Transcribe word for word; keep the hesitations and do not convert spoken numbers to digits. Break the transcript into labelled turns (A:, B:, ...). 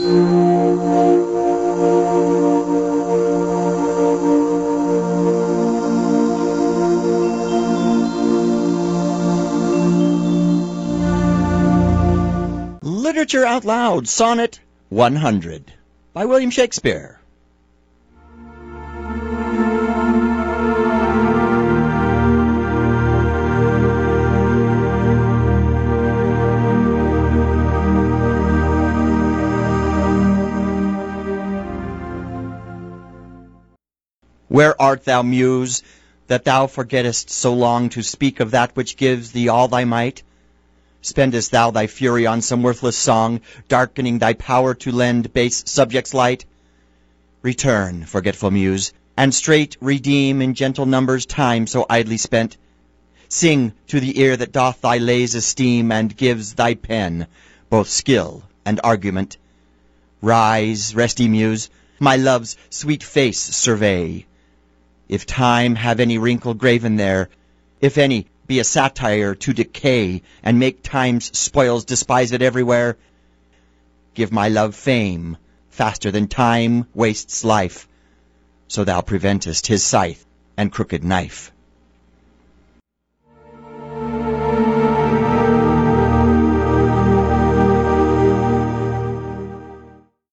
A: Literature Out Loud, Sonnet one hundred, by William Shakespeare. Where art thou, Muse, that thou forgettest so long to speak of that which gives thee all thy might? Spendest thou thy fury on some worthless song, darkening thy power to lend base subjects light? Return, forgetful Muse, and straight redeem in gentle numbers time so idly spent. Sing to the ear that doth thy lays esteem, and gives thy pen both skill and argument. Rise, resty Muse, my love's sweet face survey. If time have any wrinkle graven there, if any be a satire to decay, and make time's spoils despise it everywhere, give my love fame faster than time wastes life, so thou preventest his scythe and crooked knife.